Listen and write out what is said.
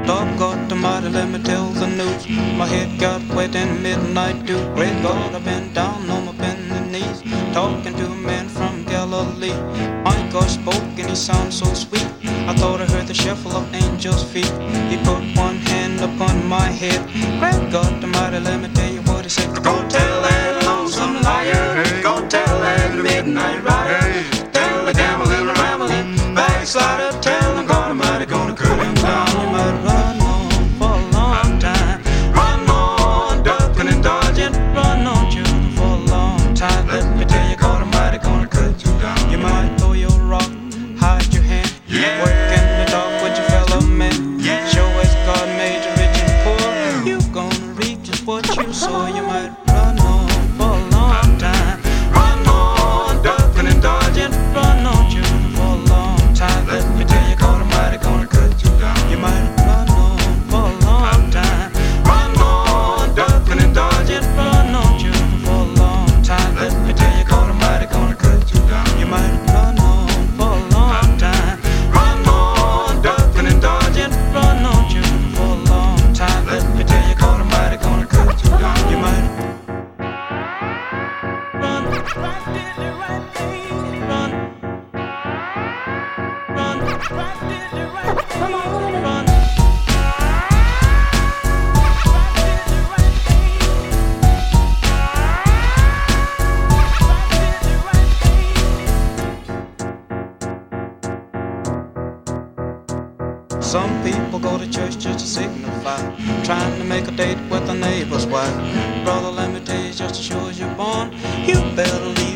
Lord God Almighty, let me tell the news. My head got wet in midnight dew. Great God, I've been down on my bending knees, talking to a man from Galilee. My God spoke and he sounded so sweet. I thought I heard the shuffle of angels' feet. He put one hand upon my head. Great God Almighty, let me tell you what he said. Go tell that lonesome liar, go tell that midnight rider, tell the gambling, rambling backslider, tell him God Almighty gonna cut him down. You might run on for a long time, run on ducking and dodging, run on children for a long time. Let me tell you, God Almighty gonna cut you down. You might throw your rock, hide your hand, work in the dark with your fellow men. Show as God made you rich and poor, you gonna reap just what you sow. You might run on for a long time, run on ducking and dodging, run on children for a long time. Let me tell you, God Almighty gonna cut you down. You might run on for a long time, run on ducking and dodging, run on children for a long time. Let me tell you, God Almighty gonna cut you down. You might run on for a long time, run on ducking and dodging, run on children for a long time. Let me tell you, God Almighty gonna cut you down. You might run, did the right thing, run, did the right thing, come on, run. Some people go to church just to signify, trying to make a date with a neighbor's wife. Brother, let me tell you, just as sure as you're born, you better leave